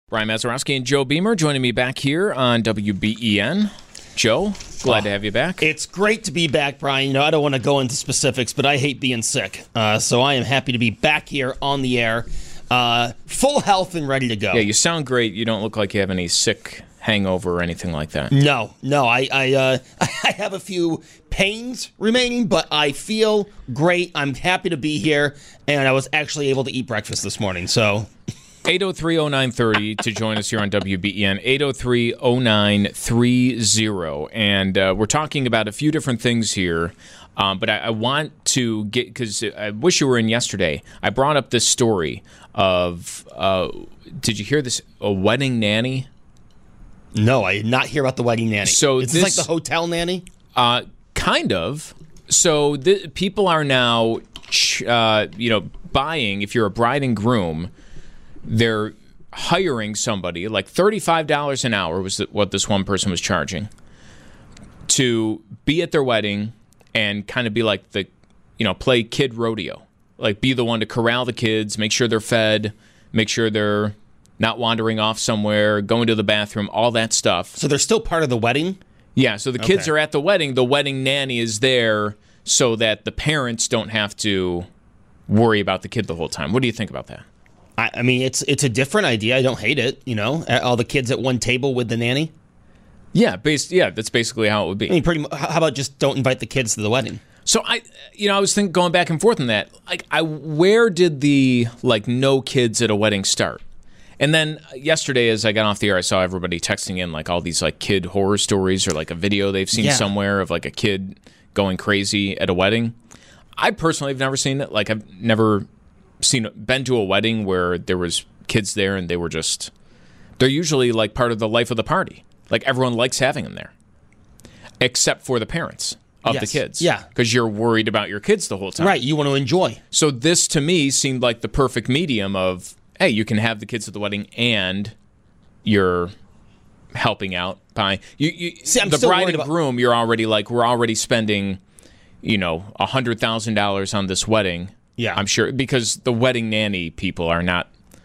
Brian Mazurowski and Joe Beamer joining me back here on WBEN. Joe, glad to have you back. It's great to be back, Brian. You know, I don't want to go into specifics, but I hate being sick. So I am happy to be back here on the air, full health and ready to go. Yeah, you sound great. You don't look like you have any sick hangover or anything like that. No. I have a few pains remaining, but I feel great. I'm happy to be here, and I was actually able to eat breakfast this morning, so... 803-0930 to join us here on WBEN, 803-0930. And we're talking about a few different things here, but I want to get, because I wish you were in yesterday, I brought up this story of, did you hear this, a wedding nanny? No, I did not hear about the wedding nanny. So is this like the hotel nanny? Kind of. So people are now, buying, if you're a bride and groom, they're hiring somebody, like $35 an hour was what this one person was charging, to be at their wedding and kind of be like play kid rodeo. Like be the one to corral the kids, make sure they're fed, make sure they're not wandering off somewhere, going to the bathroom, all that stuff. So they're still part of the wedding? Yeah, so the kids are at the wedding. The wedding nanny is there so that the parents don't have to worry about the kid the whole time. What do you think about that? I mean, it's a different idea. I don't hate it, all the kids at one table with the nanny. Yeah, that's basically how it would be. I mean, how about just don't invite the kids to the wedding? So I was thinking, going back and forth on that, where did the no kids at a wedding start? And then yesterday, as I got off the air, I saw everybody texting in all these kid horror stories or a video they've seen somewhere of a kid going crazy at a wedding. I personally have never seen it. I've never been to a wedding where there was kids there and they're usually part of the life of the party. Everyone likes having them there, except for the parents of the kids. Yeah. Because you're worried about your kids the whole time. Right. You want to enjoy. So this to me seemed like the perfect medium of, hey, you can have the kids at the wedding and you're helping out by the bride and groom. You're already we're already spending, $100,000 on this wedding. Yeah, I'm sure, because the wedding nanny people are not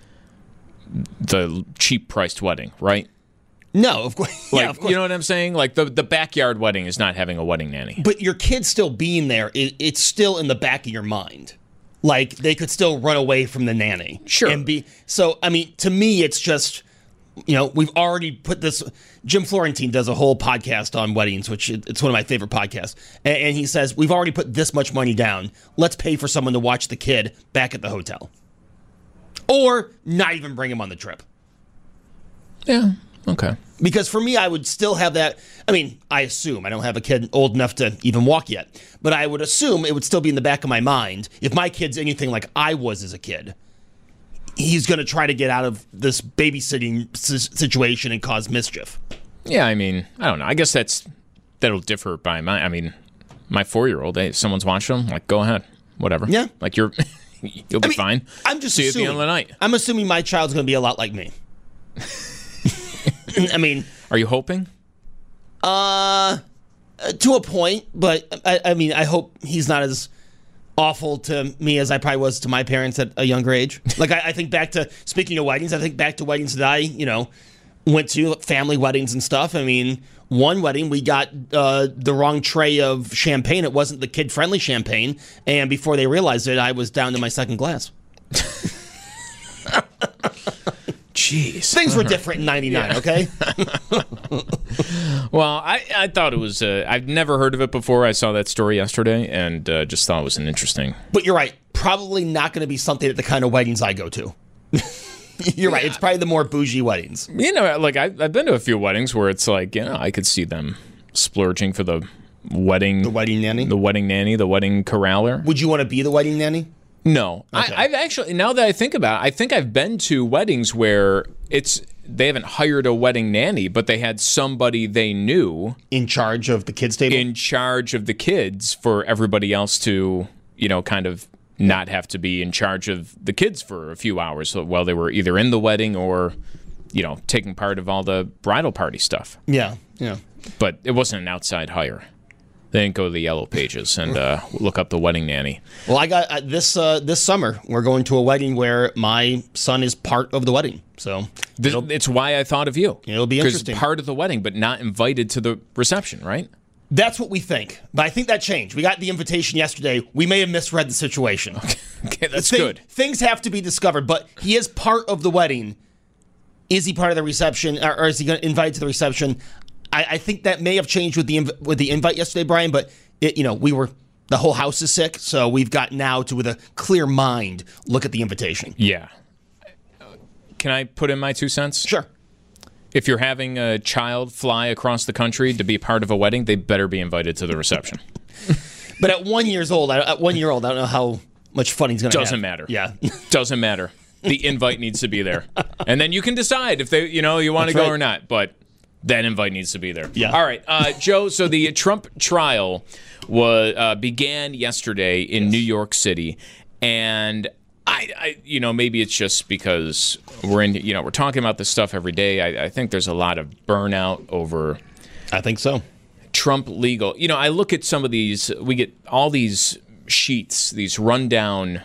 the cheap-priced wedding, right? No, of course. Of course. You know what I'm saying? The backyard wedding is not having a wedding nanny. But your kid still being there, it's still in the back of your mind. They could still run away from the nanny. Sure. So, I mean, to me, it's just, we've already put this. Jim Florentine does a whole podcast on weddings, which it's one of my favorite podcasts. And he says, we've already put this much money down. Let's pay for someone to watch the kid back at the hotel. Or not even bring him on the trip. Yeah, okay. Because for me, I would still have that. I mean, I assume. I don't have a kid old enough to even walk yet. But I would assume it would still be in the back of my mind. If my kid's anything like I was as a kid, he's going to try to get out of this babysitting situation and cause mischief. Yeah, I mean, I don't know. I guess that'll differ by my 4-year-old. Hey, if someone's watching them, go ahead. Whatever. Yeah. You'll be fine. I'm just See assuming. you at the end of the night. I'm assuming my child's going to be a lot like me. I mean. Are you hoping? To a point, but I hope he's not as awful to me as I probably was to my parents at a younger age. I think back to, speaking of weddings, that I, went to, family weddings and stuff. I mean, one wedding, we got the wrong tray of champagne. It wasn't the kid-friendly champagne. And before they realized it, I was down to my second glass. Jeez. Things were different in 99, okay? Well, I thought it was, I've never heard of it before. I saw that story yesterday and just thought it was an interesting. But you're right. Probably not going to be something at the kind of weddings I go to. You're right. It's probably the more bougie weddings. I've been to a few weddings where it's I could see them splurging for the wedding. The wedding nanny? The wedding nanny, the wedding corraler. Would you want to be the wedding nanny? No. Okay. I've actually, now that I think about it, I think I've been to weddings where they haven't hired a wedding nanny, but they had somebody they knew. In charge of the kids' table? In charge of the kids for everybody else to, kind of not have to be in charge of the kids for a few hours while they were either in the wedding or, taking part of all the bridal party stuff. Yeah, yeah. But it wasn't an outside hire. They didn't go to the yellow pages and look up the wedding nanny. Well, I got this summer. We're going to a wedding where my son is part of the wedding. So It's why I thought of you. It'll be interesting. Because part of the wedding, but not invited to the reception, right? That's what we think. But I think that changed. We got the invitation yesterday. We may have misread the situation. Okay, that's good. Things have to be discovered, but he is part of the wedding. Is he part of the reception, or is he going to invite to the reception? I think that may have changed with the invite yesterday, Brian. But the whole house is sick, so we've got now to, with a clear mind, look at the invitation. Yeah. Can I put in my 2 cents? Sure. If you're having a child fly across the country to be part of a wedding, they better be invited to the reception. But at 1 year old, I don't know how much fun he's going to have. Doesn't matter. Yeah. Doesn't matter. The invite needs to be there. And then you can decide if you want to go or not. But that invite needs to be there. Yeah. All right, Joe, so the Trump trial began yesterday in New York City. And I maybe it's just because we're talking about this stuff every day. I think there's a lot of burnout over. I think so. Trump legal. I look at some of these. We get all these sheets, these rundown,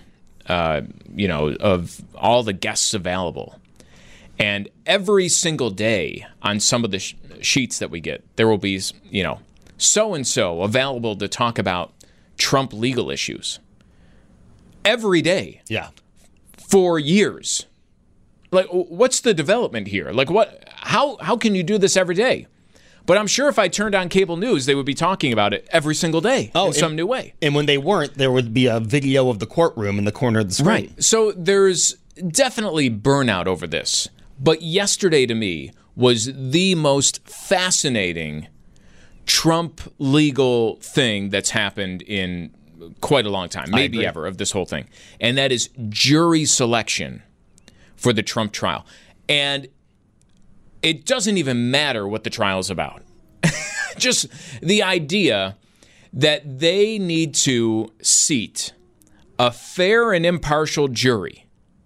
of all the guests available, and every single day on some of the sheets that we get, there will be so and so available to talk about Trump legal issues. Every day. Yeah. For years. Like, what's the development here? Like, what? How can you do this every day? But I'm sure if I turned on cable news, they would be talking about it every single day in some new way. And when they weren't, there would be a video of the courtroom in the corner of the screen. Right. So there's definitely burnout over this. But yesterday, to me, was the most fascinating Trump legal thing that's happened in quite a long time, maybe ever, of this whole thing. And that is jury selection for the Trump trial. And it doesn't even matter what the trial is about. Just the idea that they need to seat a fair and impartial jury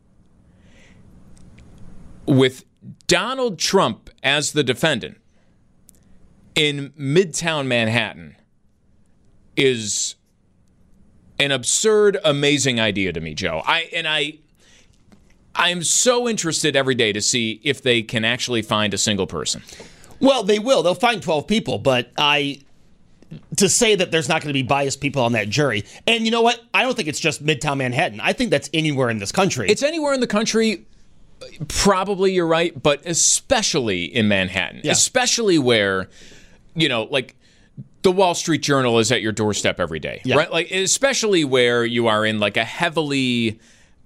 with Donald Trump as the defendant in Midtown Manhattan is an absurd, amazing idea to me, Joe. I'm so interested every day to see if they can actually find a single person. Well, they will. They'll find 12 people, but to say that there's not going to be biased people on that jury. And you know what? I don't think it's just Midtown Manhattan. I think that's anywhere in this country. It's anywhere in the country. Probably you're right, but especially in Manhattan. Yeah. Especially where, like the Wall Street Journal is at your doorstep every day, right? Like, especially where you are in like a heavily,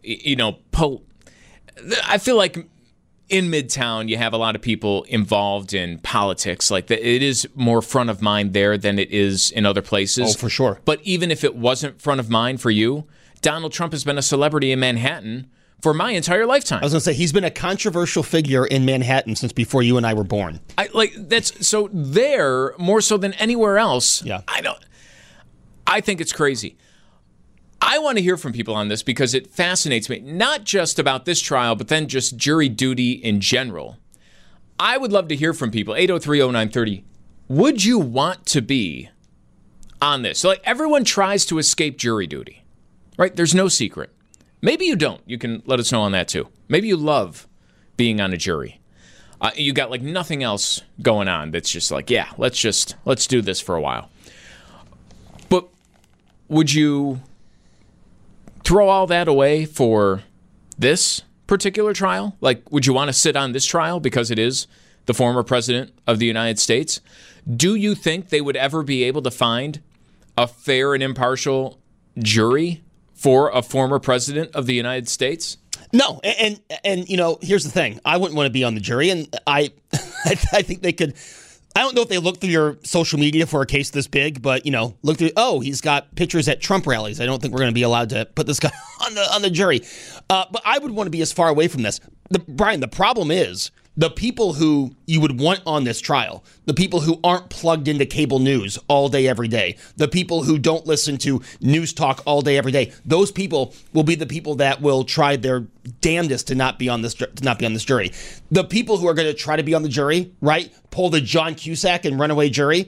I feel like in Midtown, you have a lot of people involved in politics. Like, it is more front of mind there than it is in other places. Oh, for sure. But even if it wasn't front of mind for you, Donald Trump has been a celebrity in Manhattan for my entire lifetime. I was going to say, he's been a controversial figure in Manhattan since before you and I were born. That's so there more so than anywhere else. Yeah. I think it's crazy. I want to hear from people on this because it fascinates me, not just about this trial, but then just jury duty in general. I would love to hear from people. 803-0930. Would you want to be on this? So, everyone tries to escape jury duty, right? There's no secret. Maybe you don't. You can let us know on that too. Maybe you love being on a jury. You got like nothing else going on that's just like, yeah, let's do this for a while. But would you throw all that away for this particular trial? Like, would you want to sit on this trial because it is the former president of the United States? Do you think they would ever be able to find a fair and impartial jury for a former president of the United States? No, and here's the thing. I wouldn't want to be on the jury, and I think they could. I don't know if they look through your social media for a case this big, but look through. Oh, he's got pictures at Trump rallies. I don't think we're going to be allowed to put this guy on the jury. But I would want to be as far away from this. Brian, the problem is the people who you would want on this trial, the people who aren't plugged into cable news all day, every day, the people who don't listen to news talk all day, every day, those people will be the people that will try their damnedest to not be on this jury. The people who are going to try to be on the jury, right, pull the John Cusack and runaway jury,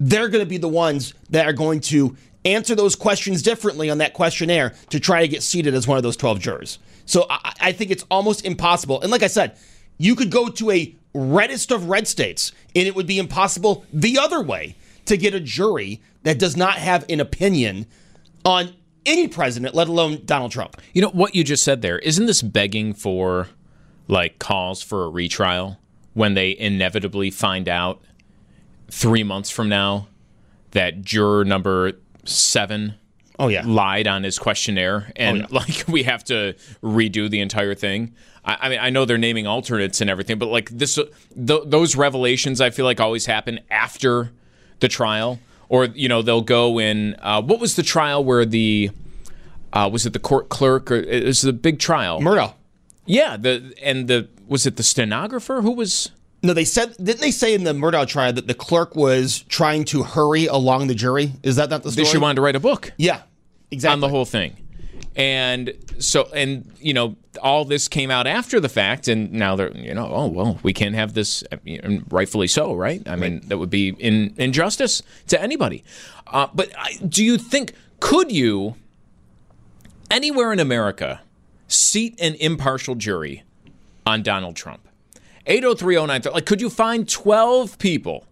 they're going to be the ones that are going to answer those questions differently on that questionnaire to try to get seated as one of those 12 jurors. So I think it's almost impossible. And like I said, you could go to a reddest of red states, and it would be impossible the other way to get a jury that does not have an opinion on any president, let alone Donald Trump. You know, what you just said there, isn't this begging for, like, calls for a retrial when they inevitably find out 3 months from now that juror number 7 lied on his questionnaire, and like we have to redo the entire thing? I mean, I know they're naming alternates and everything, but like those revelations, I feel like always happen after the trial, or you know, they'll go in. What was the trial where was it the court clerk, or it was the big trial? Murdaugh. Yeah, was it the stenographer who was? No, didn't they say in the Murdaugh trial that the clerk was trying to hurry along the jury? Is that not the story? She wanted to write a book. Yeah, exactly. On the whole thing. And so, and you know, all this came out after the fact, and now they're, you know, oh, well, we can't have this, and rightfully so, right? I mean, that would be injustice to anybody. But do you think, could you, anywhere in America, seat an impartial jury on Donald Trump? 80309, like, could you find 12 people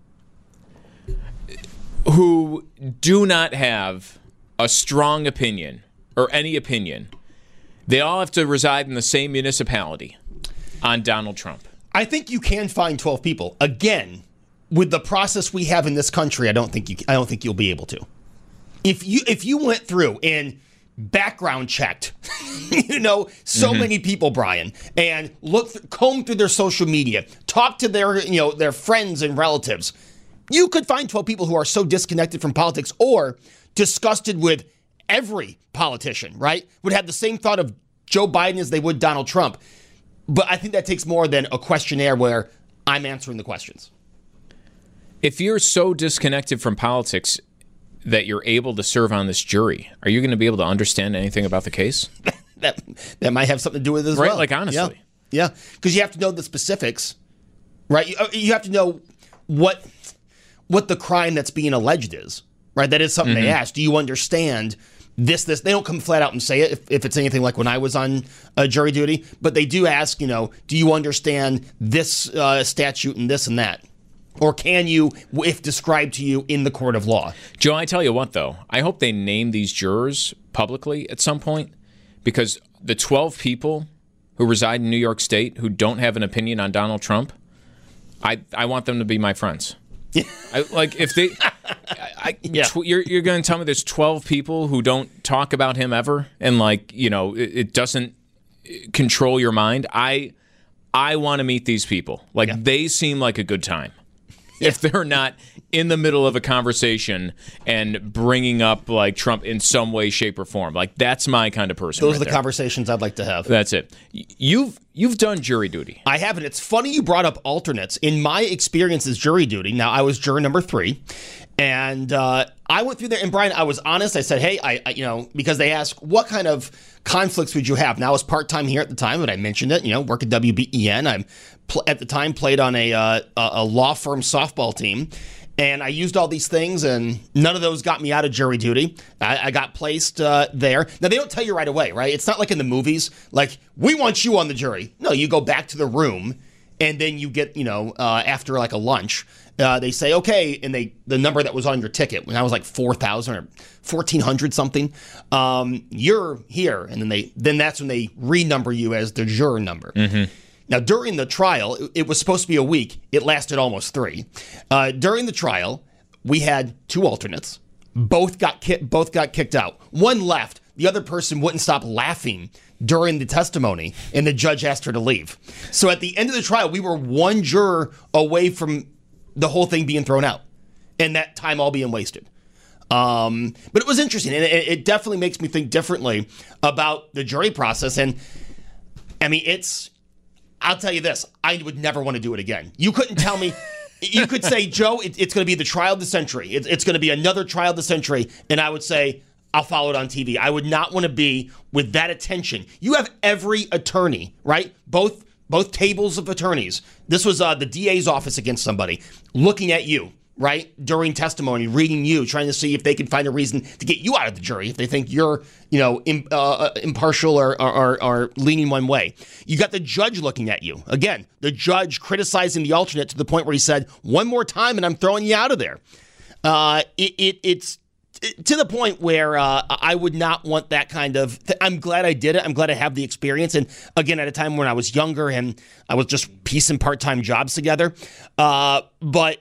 who do not have a strong opinion or any opinion? They all have to reside in the same municipality on Donald Trump. I think you can find 12 people. Again, with the process we have in this country, I don't think you'll be able to. If you went through and background checked, many people, Brian, and combed through their social media, talked to their friends and relatives, you could find 12 people who are so disconnected from politics or disgusted with every politician, right? Would have the same thought of Joe Biden as they would Donald Trump. But I think that takes more than a questionnaire where I'm answering the questions. If you're so disconnected from politics that you're able to serve on this jury, are you going to be able to understand anything about the case? that might have something to do with it as well. Right, like honestly. Yeah, because you have to know the specifics, right? You have to know what the crime that's being alleged is, right? That is something they ask. Do you understand this? They don't come flat out and say it if it's anything like when I was on jury duty, but they do ask, do you understand this statute and this and that? Or can you, if described to you in the court of law? Joe, I tell you what, though, I hope they name these jurors publicly at some point, because the 12 people who reside in New York State who don't have an opinion on Donald Trump, I want them to be my friends. If they, you're going to tell me there's 12 people who don't talk about him ever, and it doesn't control your mind. I want to meet these people. They seem like a good time. If they're not in the middle of a conversation and bringing up Trump in some way, shape, or form, that's my kind of person. Those are the conversations I'd like to have. That's it. You've done jury duty. I have, and it's funny you brought up alternates. In my experience as jury duty, now I was juror number 3, and I went through there. And Brian, I was honest. I said, hey, I because they ask what kind of conflicts would you have. Now I was part-time here at the time, but I mentioned it. Work at WBEN. I'm at the time played on a law firm softball team. And I used all these things, and none of those got me out of jury duty. I got placed there. Now, they don't tell you right away, right? It's not like in the movies, we want you on the jury. No, you go back to the room, and then you get, after a lunch, they say, okay, and the number that was on your ticket, when I was 4,000 or 1,400 something, you're here. And then that's when they renumber you as the juror number. Mm-hmm. Now, during the trial, it was supposed to be a week. It lasted almost 3. During the trial, we had 2 alternates. Both got kicked out. One left. The other person wouldn't stop laughing during the testimony, and the judge asked her to leave. So at the end of the trial, we were 1 juror away from the whole thing being thrown out, and that time all being wasted. But it was interesting, and it definitely makes me think differently about the jury process. And I mean, I'll tell you this, I would never want to do it again. You couldn't tell me, you could say, Joe, it's going to be the trial of the century. It's going to be another trial of the century. And I would say, I'll follow it on TV. I would not want to be with that attention. You have every attorney, right? Both tables of attorneys. This was the DA's office against somebody looking at you right, during testimony, reading you, trying to see if they can find a reason to get you out of the jury if they think you're, impartial or leaning one way. You got the judge looking at you. Again, the judge criticizing the alternate to the point where he said, one more time and I'm throwing you out of there. It's to the point where I would not want that kind of I'm glad I did it. I'm glad I have the experience. And again, at a time when I was younger and I was just piecing part-time jobs together. But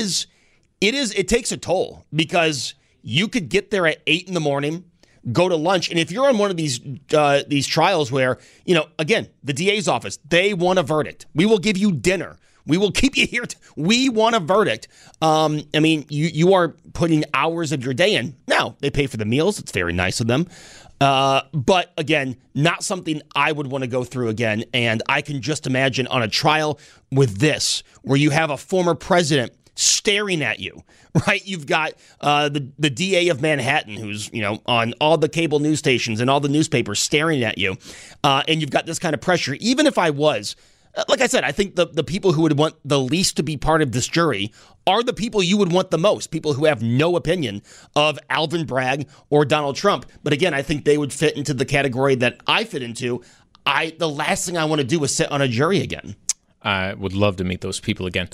it takes a toll because you could get there at 8 a.m, go to lunch. And if you're on one of these trials where, again, the DA's office, they want a verdict. We will give you dinner. We will keep you here. We want a verdict. You are putting hours of your day in. Now, they pay for the meals. It's very nice of them. But again, not something I would want to go through again. And I can just imagine on a trial with this, where you have a former president staring at you, right? You've got the DA of Manhattan who's, on all the cable news stations and all the newspapers staring at you. And you've got this kind of pressure. Even if I was, like I said, I think the people who would want the least to be part of this jury are the people you would want the most, people who have no opinion of Alvin Bragg or Donald Trump. But again, I think they would fit into the category that I fit into. The last thing I want to do is sit on a jury again. I would love to meet those people again.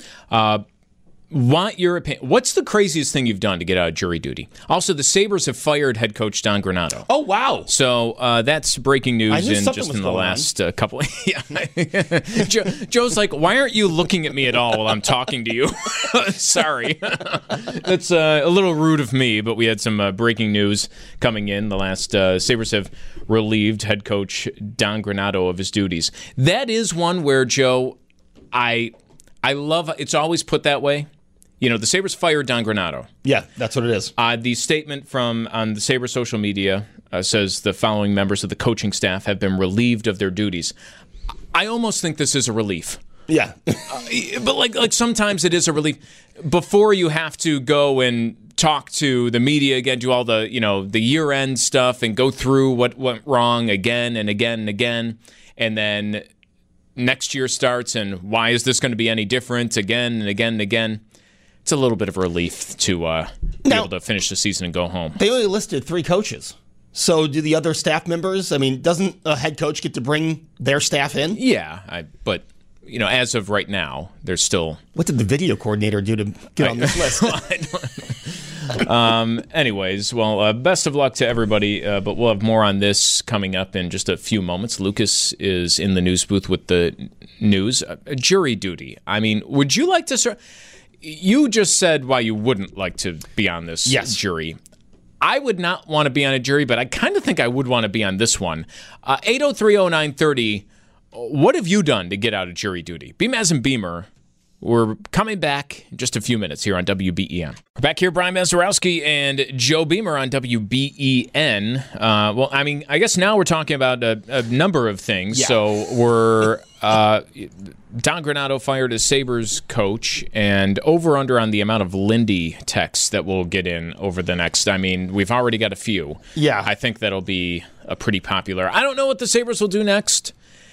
Want your opinion? What's the craziest thing you've done to get out of jury duty? Also, the Sabres have fired head coach Don Granato. Oh, wow. So that's breaking news in the last couple. Yeah. Joe's like, why aren't you looking at me at all while I'm talking to you? Sorry. That's a little rude of me, but we had some breaking news coming in. The last Sabres have relieved head coach Don Granato of his duties. That is one where, Joe, I love it's always put that way. The Sabres fired Don Granato. Yeah, that's what it is. The statement on the Sabres social media says the following members of the coaching staff have been relieved of their duties. I almost think this is a relief. Yeah. But like sometimes it is a relief. Before you have to go and talk to the media again, do all the, the year-end stuff and go through what went wrong again and again and again. And then next year starts and why is this going to be any different again and again and again. It's a little bit of a relief to be able to finish the season and go home. They only listed 3 coaches. So do the other staff members? Doesn't a head coach get to bring their staff in? Yeah, but as of right now, there's still... What did the video coordinator do to get on this list? Anyways, well, best of luck to everybody, but we'll have more on this coming up in just a few moments. Lucas is in the news booth with the news. Jury duty. Would you like to start... You just said why you wouldn't like to be on this jury. I would not want to be on a jury, but I kind of think I would want to be on this one. 8030930, what have you done to get out of jury duty? Beamaz and Beamer, we're coming back in just a few minutes here on WBEN. We're back here, Brian Mazurowski and Joe Beamer on WBEN. I guess now we're talking about a number of things. Yeah. So we're... Don Granato fired as Sabres coach, and over-under on the amount of Lindy texts that we'll get in over the next... we've already got a few. Yeah. I think that'll be a pretty popular... I don't know what the Sabres will do next.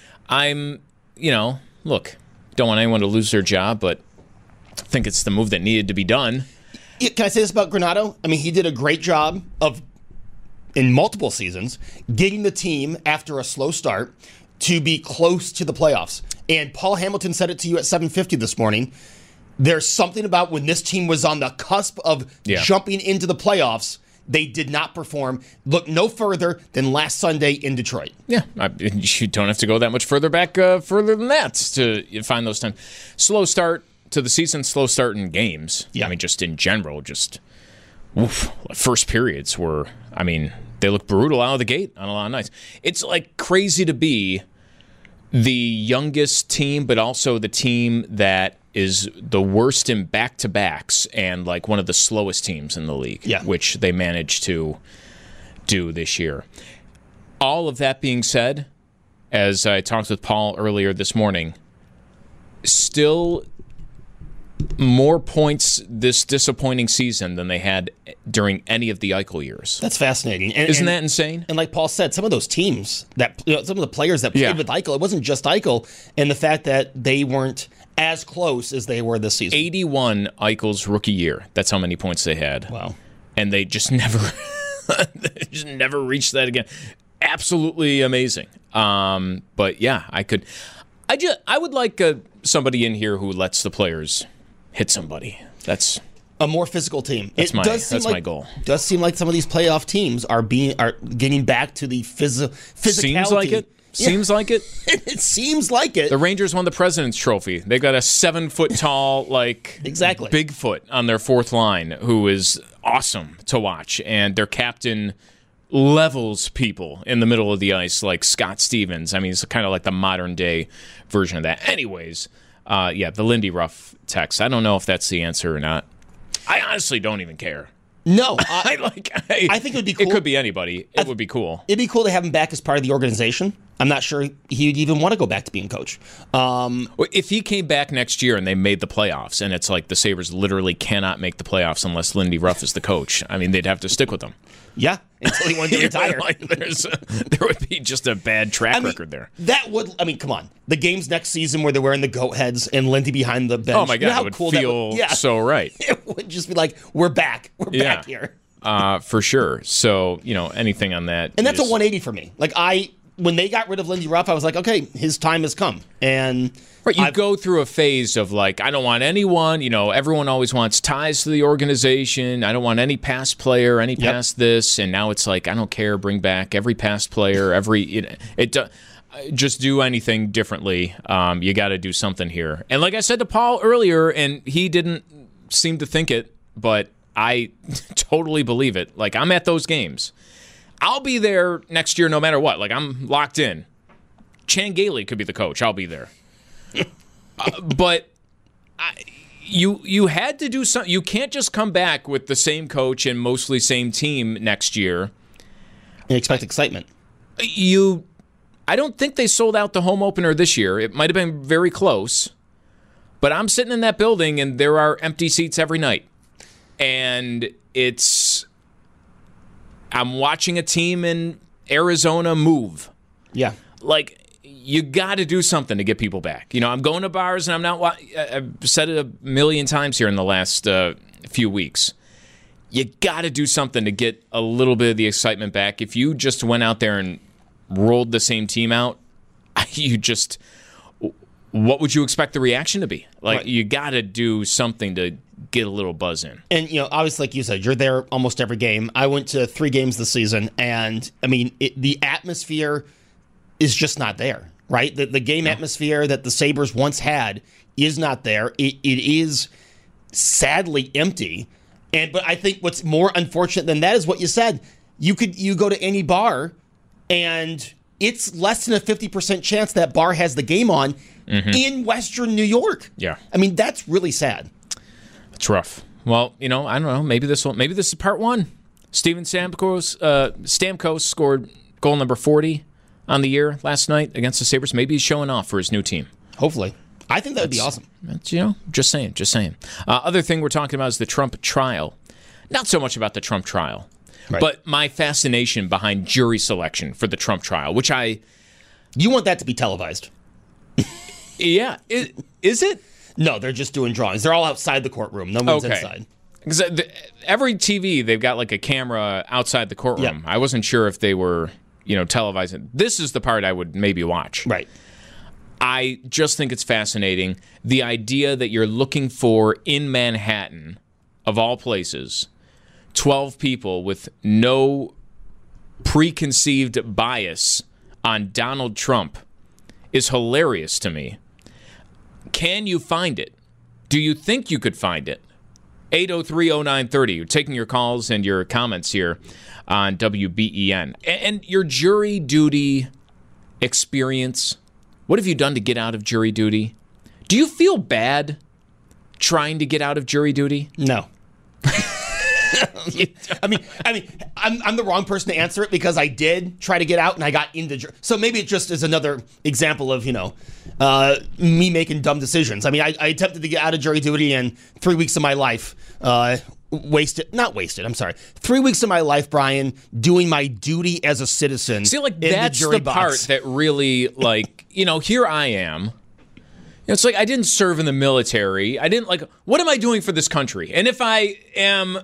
Look, don't want anyone to lose their job, but I think it's the move that needed to be done. Yeah, can I say this about Granato? He did a great job in multiple seasons, getting the team after a slow start to be close to the playoffs. And Paul Hamilton said it to you at 7:50 this morning. There's something about when this team was on the cusp of jumping into the playoffs, they did not perform. Look no further than last Sunday in Detroit. Yeah, you don't have to go that much further back further than that to find those times. Slow start to the season, slow start in games. Yeah. Just in general, first periods were, they look brutal out of the gate on a lot of nights. It's like crazy to be the youngest team, but also the team that is the worst in back-to-backs and like one of the slowest teams in the league, which they managed to do this year. All of that being said, as I talked with Paul earlier this morning, still more points this disappointing season than they had during any of the Eichel years. That's fascinating. Isn't that insane? And like Paul said, some of those teams, some of the players that played with Eichel, it wasn't just Eichel, and the fact that they weren't as close as they were this season. 81 Eichel's rookie year. That's how many points they had. Wow. And they just never reached that again. Absolutely amazing. But yeah, I would like somebody in here who lets the players hit somebody. That's a more physical team. That's my goal. Does seem like some of these playoff teams are getting back to the physicality. Seems like it. Yeah. Seems like it. It seems like it. The Rangers won the President's Trophy. They got a 7-foot tall, exactly Bigfoot on their fourth line, who is awesome to watch, and their captain levels people in the middle of the ice like Scott Stevens. I mean, it's kind of like the modern day version of that. Anyways, the Lindy Ruff text. I don't know if that's the answer or not. I honestly don't even care. No, I think it would be cool. It could be anybody. It would be cool. It'd be cool to have him back as part of the organization. I'm not sure he'd even want to go back to being coach. If he came back next year and they made the playoffs, and it's like the Sabres literally cannot make the playoffs unless Lindy Ruff is the coach, I mean, they'd have to stick with him. Yeah, until he wanted to retire. There would be just a bad track record there. Come on. The games next season where they're wearing the goat heads and Lindy behind the bench. Oh, my God, how it would cool feel so right. It would just be like, we're back. We're back here. For sure. So, anything on that. And that's a 180 for me. When they got rid of Lindy Ruff, I was like, okay, his time has come. And right, you go through a phase of I don't want anyone, everyone always wants ties to the organization. I don't want any past player, any past this. And now it's I don't care, bring back every past player, just do anything differently. You got to do something here. And like I said to Paul earlier, and he didn't seem to think it, but I totally believe it. I'm at those games. I'll be there next year no matter what. I'm locked in. Chan Gailey could be the coach. I'll be there. But you had to do something. You can't just come back with the same coach and mostly same team next year. And expect excitement. I don't think they sold out the home opener this year. It might have been very close. But I'm sitting in that building, and there are empty seats every night. And I'm watching a team in Arizona move. Yeah. You got to do something to get people back. I'm going to bars, and I've said it a million times here in the last few weeks. You got to do something to get a little bit of the excitement back. If you just went out there and rolled the same team out, what would you expect the reaction to be? Right. You got to do something to get a little buzz in. And, obviously, like you said, you're there almost every game. I went to 3 games this season, and, the atmosphere is just not there, right? The game atmosphere that the Sabres once had is not there. It is sadly empty. But I think what's more unfortunate than that is what you said. You go to any bar, and it's less than a 50% chance that bar has the game on in Western New York. Yeah. That's really sad. It's rough. Well, I don't know. Maybe this is part 1. Steven Stamkos scored goal number 40 on the year last night against the Sabres. Maybe he's showing off for his new team. Hopefully. I think that would be awesome. That's, just saying. Other thing we're talking about is the Trump trial. Not so much about the Trump trial, but my fascination behind jury selection for the Trump trial, which You want that to be televised. Yeah. Is it? No, they're just doing drawings. They're all outside the courtroom. No one's inside. Because every TV, they've got a camera outside the courtroom. Yep. I wasn't sure if they were, televising. This is the part I would maybe watch. Right. I just think it's fascinating. The idea that you're looking for in Manhattan, of all places, 12 people with no preconceived bias on Donald Trump is hilarious to me. Can you find it? Do you think you could find it? 803-0930. You're taking your calls and your comments here on WBEN. And your jury duty experience. What have you done to get out of jury duty? Do you feel bad trying to get out of jury duty? No. I'm the wrong person to answer it because I did try to get out and I got into jury. So maybe it just is another example of, me making dumb decisions. I attempted to get out of jury duty and 3 weeks of my life not wasted. I'm sorry. 3 weeks of my life, Brian, doing my duty as a citizen. See, that's the part that really, here I am, It's like I didn't serve in the military. I didn't what am I doing for this country? And if I am,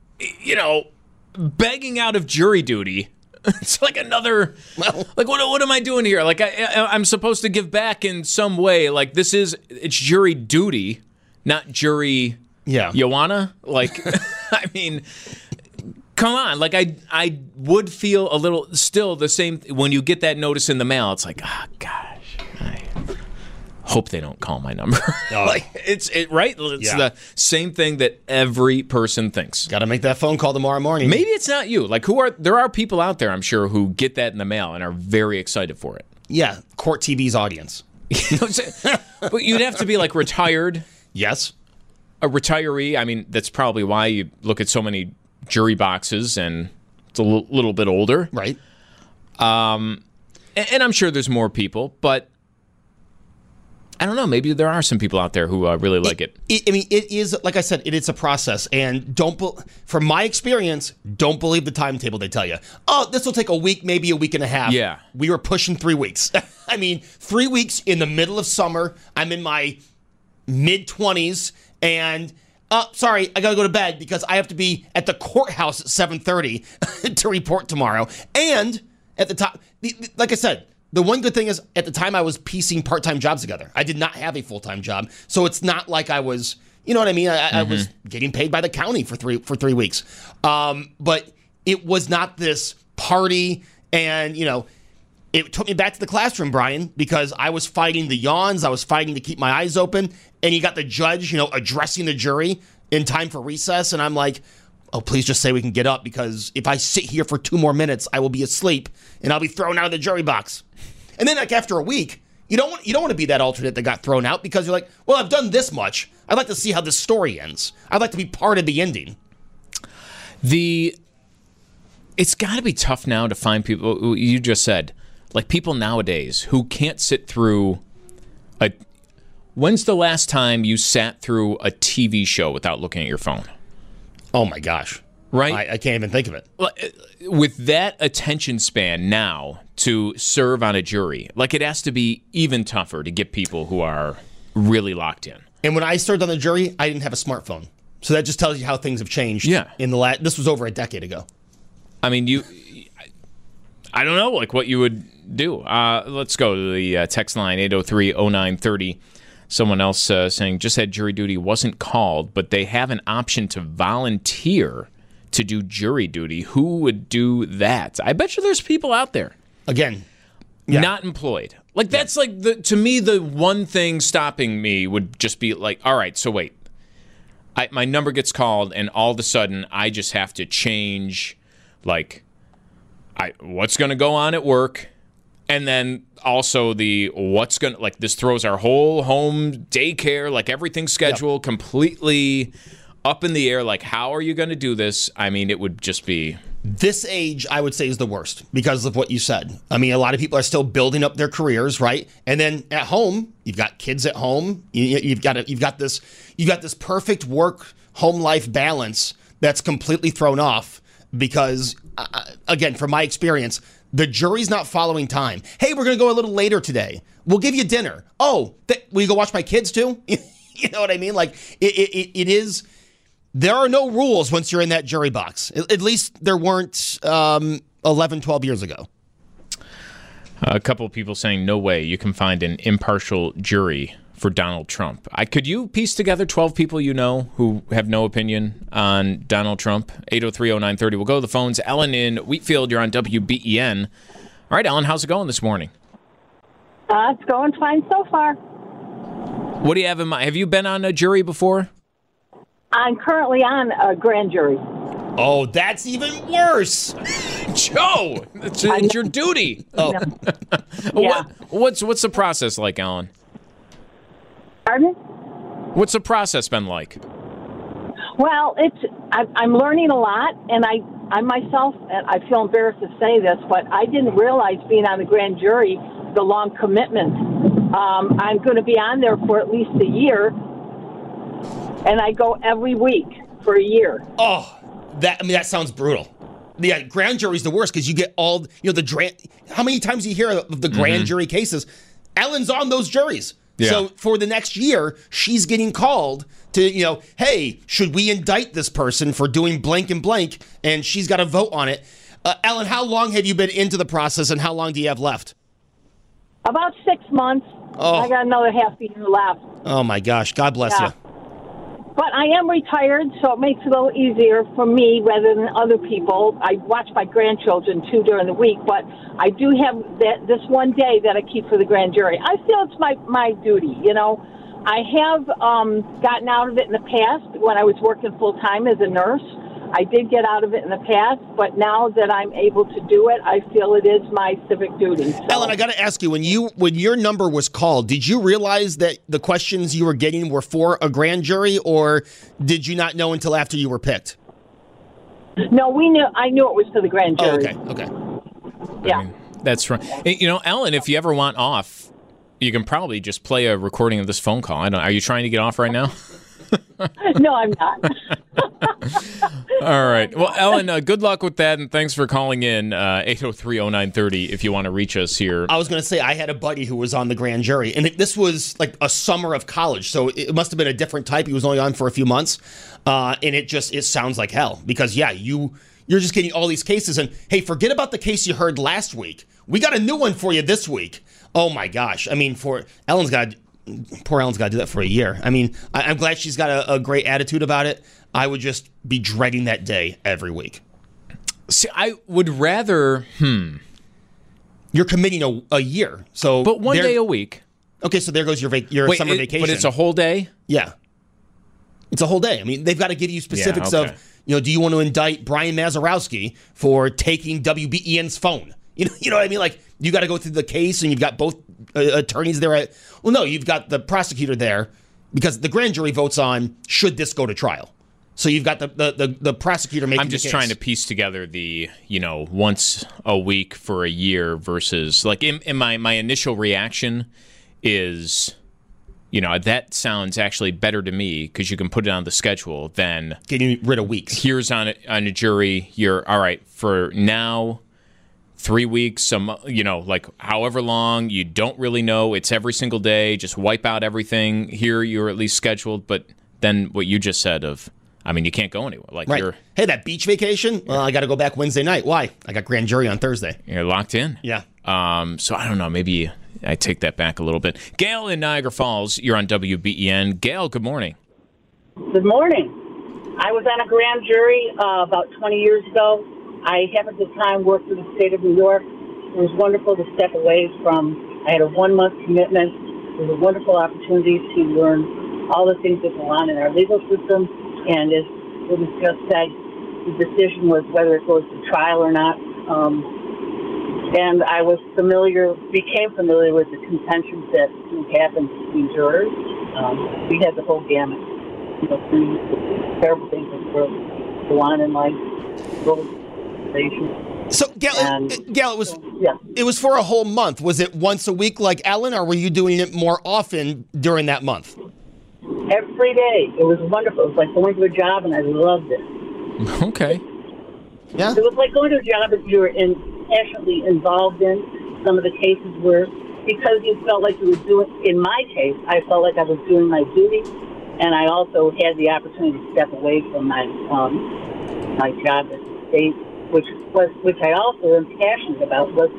begging out of jury duty, it's like another, what am I doing here? Like I'm supposed to give back in some way. Like it's jury duty, not jury. Yeah. You wanna? I mean, come on. Like I would feel a little still the same when you get that notice in the mail. It's like, oh gosh, I hope they don't call my number. Oh. It's the same thing that every person thinks. Got to make that phone call tomorrow morning. Maybe it's not you. There are people out there, I'm sure, who get that in the mail and are very excited for it. Yeah, Court TV's audience. But you'd have to be retired. Yes. A retiree. I mean, that's probably why you look at so many jury boxes and it's a little bit older. Right. And I'm sure there's more people, but I don't know. Maybe there are some people out there who really like it. It is, like I said, it's a process. And from my experience, don't believe the timetable they tell you. Oh, this will take a week, maybe a week and a half. Yeah. We were pushing 3 weeks. 3 weeks in the middle of summer. I'm in my mid-20s. And, sorry, I got to go to bed because I have to be at the courthouse at 7:30 to report tomorrow. And at the top, like I said, the one good thing is, at the time, I was piecing part-time jobs together. I did not have a full-time job, so it's not like I was, you know what I mean? I was getting paid by the county for three weeks. But it was not this party, and, it took me back to the classroom, Brian, because I was fighting the yawns. I was fighting to keep my eyes open, and you got the judge, addressing the jury in time for recess, and I'm like, oh, please just say we can get up, because if I sit here for 2 more minutes, I will be asleep, and I'll be thrown out of the jury box. And then, after a week, you don't want to be that alternate that got thrown out, because you're like, well, I've done this much. I'd like to see how this story ends. I'd like to be part of the ending. It's got to be tough now to find people, you just said, people nowadays who can't sit through when's the last time you sat through a TV show without looking at your phone? Oh, my gosh. Right? I can't even think of it. With that attention span now to serve on a jury, it has to be even tougher to get people who are really locked in. And when I served on the jury, I didn't have a smartphone. So that just tells you how things have changed. Yeah. This was over a decade ago. I mean, I don't know, what you would do. Let's go to the text line, 803-0930. Someone else saying, just had jury duty, wasn't called, but they have an option to volunteer to do jury duty. Who would do that? I bet you there's people out there. Again, not employed. That's to me, the one thing stopping me would just be all right, so wait. My number gets called, and all of a sudden, I just have to change, what's going to go on at work, and then also what's going to, this throws our whole home daycare, everything's scheduled completely up in the air. How are you going to do this? I mean, it would just be... This age, I would say, is the worst because of what you said. I mean, a lot of people are still building up their careers, right? And then at home, you've got kids at home. You've got this perfect work-home life balance that's completely thrown off because, again, from my experience, the jury's not following time. Hey, we're going to go a little later today. We'll give you dinner. Oh, will you go watch my kids too? You know what I mean? It is... There are no rules once you're in that jury box. At least there weren't 11, 12 years ago. A couple of people saying, no way you can find an impartial jury for Donald Trump. Could you piece together 12 people you know who have no opinion on Donald Trump? 803-0930. We'll go to the phones. Ellen in Wheatfield, you're on WBEN. All right, Ellen, how's it going this morning? It's going fine so far. What do you have in mind? Have you been on a jury before? I'm currently on a grand jury. Oh, that's even worse. Joe, it's your duty. Oh. Yeah. What's the process like, Alan? Pardon? What's the process been like? Well, I'm learning a lot, and I myself, and I feel embarrassed to say this, but I didn't realize being on the grand jury, the long commitment. I'm going to be on there for at least a year. And I go every week for a year. Oh, that sounds brutal. Yeah, grand jury's the worst because you get all, how many times you hear of the grand jury cases? Ellen's on those juries. Yeah. So for the next year, she's getting called to, hey, should we indict this person for doing blank and blank? And she's got to vote on it. Ellen, how long have you been into the process, and how long do you have left? About 6 months. Oh. I got another half a year left. Oh, my gosh. God bless you. But I am retired, so it makes it a little easier for me rather than other people. I watch my grandchildren, too, during the week, but I do have this one day that I keep for the grand jury. I feel it's my duty, I have gotten out of it in the past when I was working full-time as a nurse. I did get out of it in the past, but now that I'm able to do it, I feel it is my civic duty. So. Ellen, I got to ask you, when your number was called, did you realize that the questions you were getting were for a grand jury, or did you not know until after you were picked? No, I knew it was for the grand jury. Oh, okay. Yeah. I mean, that's right. Ellen, if you ever want off, you can probably just play a recording of this phone call. Are you trying to get off right now? No, I'm not. All right. Well, Ellen, good luck with that, and thanks for calling in 803-0930 if you want to reach us here. I was going to say, I had a buddy who was on the grand jury, and this was like a summer of college, so it must have been a different type. He was only on for a few months, and it sounds like hell because, you're just getting all these cases, and hey, forget about the case you heard last week. We got a new one for you this week. Oh, my gosh. I mean, poor Ellen's got to do that for a year. I mean, I'm glad she's got a great attitude about it. I would just be dreading that day every week. See, I would rather, You're committing a year. So, but one day a week. Okay, so there goes your summer vacation. But it's a whole day? Yeah. It's a whole day. I mean, they've got to give you specifics of, do you want to indict Brian Mazurowski for taking WBEN's phone? You know what I mean? Like, you got to go through the case, and you've got both attorneys there. Well, no, you've got the prosecutor there because the grand jury votes on should this go to trial. So you've got the prosecutor making the case. I'm just trying to piece together the, once a week for a year versus, like, in my initial reaction is, that sounds actually better to me because you can put it on the schedule than getting rid of weeks. Here's on a jury, you're, all right, for now, 3 weeks, like however long, you don't really know. It's every single day. Just wipe out everything. Here you're at least scheduled. But then what you just said you can't go anywhere. Like right. Hey, that beach vacation? Well, I got to go back Wednesday night. Why? I got grand jury on Thursday. You're locked in. Yeah. So I don't know. Maybe I take that back a little bit. Gail in Niagara Falls, you're on WBEN. Gail, good morning. Good morning. I was on a grand jury about 20 years ago. I happened to time work for the state of New York. It was wonderful to step away from. I had a 1-month commitment. It was a wonderful opportunity to learn all the things that go on in our legal system. And as it was just said, the decision was whether it goes to trial or not. And I became familiar with the contentions that happen between jurors. We had the whole gamut. Terrible things that go on in life. So, Gail, it was for a whole month. Was it once a week like Ellen, or were you doing it more often during that month? Every day. It was wonderful. It was like going to a job, and I loved it. Okay. Yeah. It was like going to a job that you were passionately involved in. Some of the cases were because you felt like you were doing. In my case, I felt like I was doing my duty, and I also had the opportunity to step away from my job at the state, which I also am passionate about. But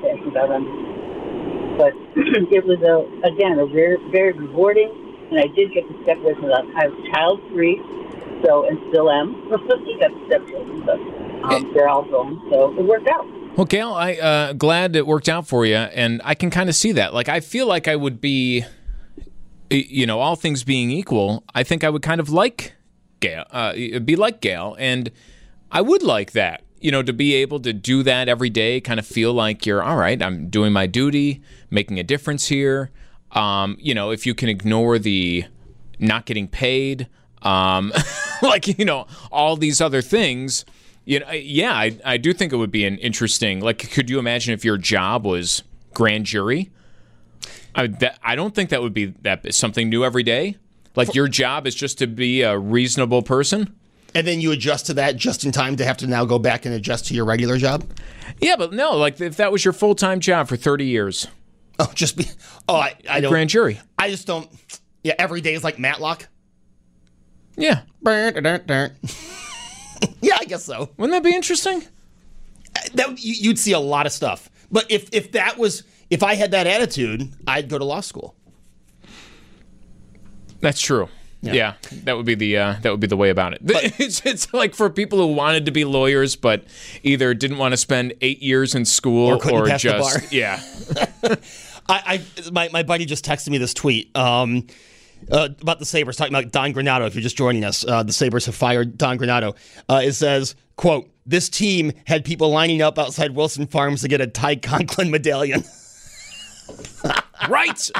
it was a very, very rewarding. And I did get to step away from that. I was child-free, and still am. Got stepchildren, but they're all gone, so it worked out. Well, Gail, I'm glad it worked out for you, and I can kind of see that. Like, I feel like I would be, all things being equal, I think I would kind of like Gail, be like Gail, and I would like that, to be able to do that every day, kind of feel like you're, all right, I'm doing my duty, making a difference here. If you can ignore the not getting paid, all these other things, I do think it would be an interesting, like, could you imagine if your job was grand jury? I don't think that would be something new every day. Like, your job is just to be a reasonable person. And then you adjust to that just in time to have to now go back and adjust to your regular job? Yeah, but no, like, if that was your full-time job for 30 years. Oh, just be. Oh, I don't. Grand jury. I just don't. Yeah, every day is like Matlock. Yeah. Yeah, I guess so. Wouldn't that be interesting? You'd see a lot of stuff. But if I had that attitude, I'd go to law school. That's true. Yeah, that would be the way about it. But, it's like for people who wanted to be lawyers, but either didn't want to spend 8 years in school or pass just the bar. Yeah. My buddy just texted me this tweet about the Sabres, talking about Don Granato. If you're just joining us, the Sabres have fired Don Granato. It says, quote, "This team had people lining up outside Wilson Farms to get a Ty Conklin medallion." Right.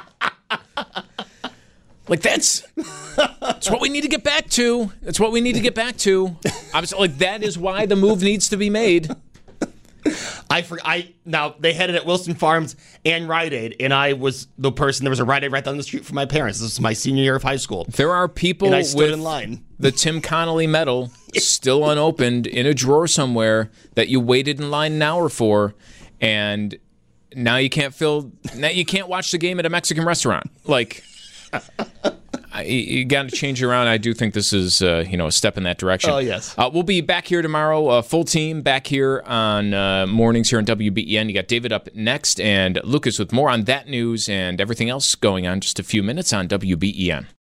Like that's what we need to get back to. That's what we need to get back to. I was like, that is why the move needs to be made. Now they had it at Wilson Farms and Rite Aid, and I was the person. There was a Rite Aid right down the street from my parents. This was my senior year of high school. There are people and I stood with in line. The Tim Connolly medal still unopened in a drawer somewhere that you waited in line an hour for, and now you can't watch the game at a Mexican restaurant. Like, you got to change it around. I do think this is a step in that direction. Oh, yes. We'll be back here tomorrow, full team back here on mornings here on WBEN. You got David up next and Lucas with more on that news and everything else going on. Just a few minutes on WBEN.